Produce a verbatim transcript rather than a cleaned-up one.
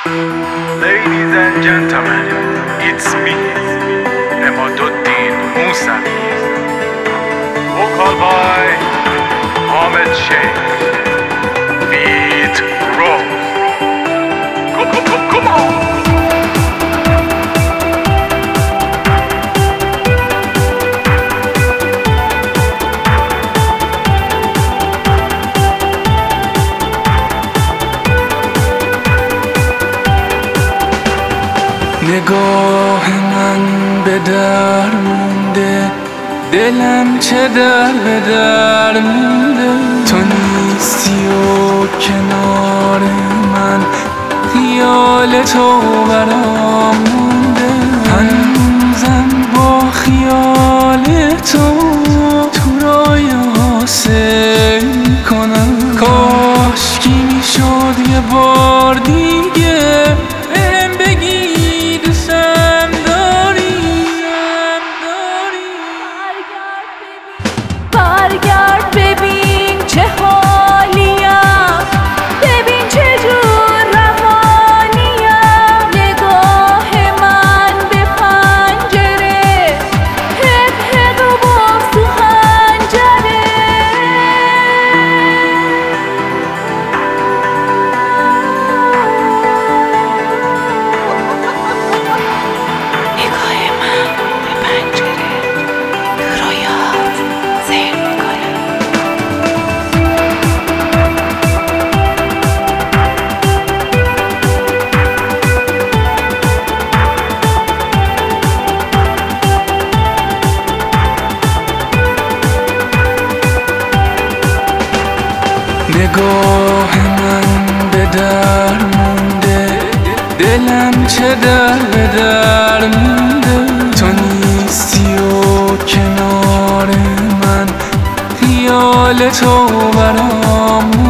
Ladies and gentlemen, it's me, Emaduddin Musavi, vocal by Ahmed Sheikh, beat roll. Come, come, come, come on! نگاه من به در مونده، دلم چه در به در مونده. تو نیستی و کنار من، خیال تو برام مونده. هنوزم با خیال تو تو رایه‌ها سیر کنم. کاشکی میشد یه بار دیگه بهم بگی برگرد ببین چه حالیم، ببین چه جور روانیم. نگاه من به پنجره، حق حق و بغض تو خنجره. نگاه من به پنجره تو رویات سیر میکنه. نگاه من به در مونده، دلم چه در به در مونده. تو نیستی و کنار من، خیال تو برام